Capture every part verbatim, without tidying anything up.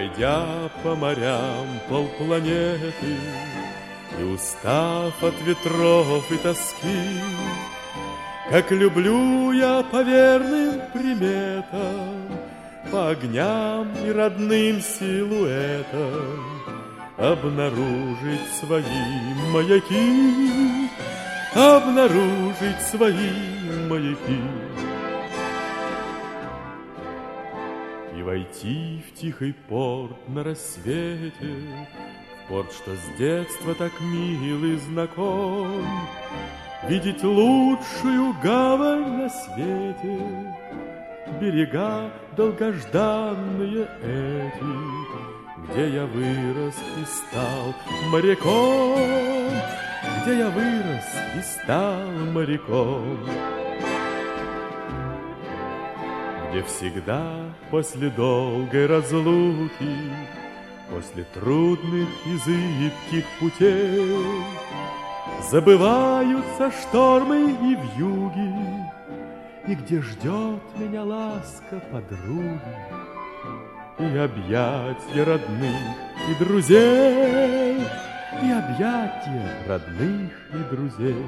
Пройдя по морям полпланеты и устав от ветров и тоски, как люблю я по верным приметам, по огням и родным силуэтам обнаружить свои маяки, обнаружить свои маяки. И войти в тихий порт на рассвете, в порт, что с детства так мил и знаком, видеть лучшую гавань на свете, берега долгожданные эти, где я вырос и стал моряком, где я вырос и стал моряком. Где всегда после долгой разлуки, после трудных и зыбких путей забываются штормы и вьюги, и где ждет меня ласка подруги и объятья родных и друзей, и объятья родных и друзей.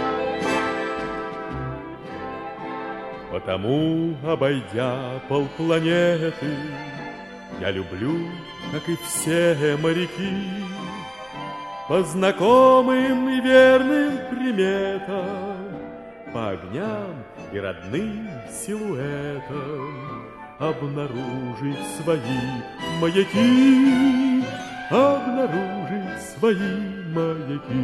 Потому, обойдя полпланеты, я люблю, как и все моряки, по знакомым и верным приметам, по огням и родным силуэтам обнаружить свои маяки, обнаружить свои маяки.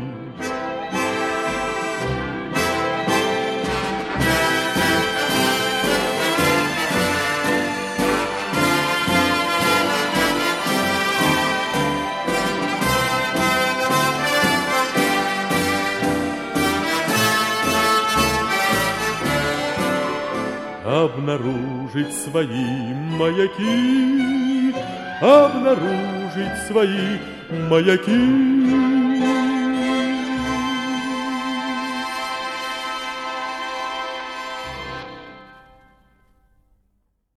Обнаружить свои маяки, обнаружить свои маяки.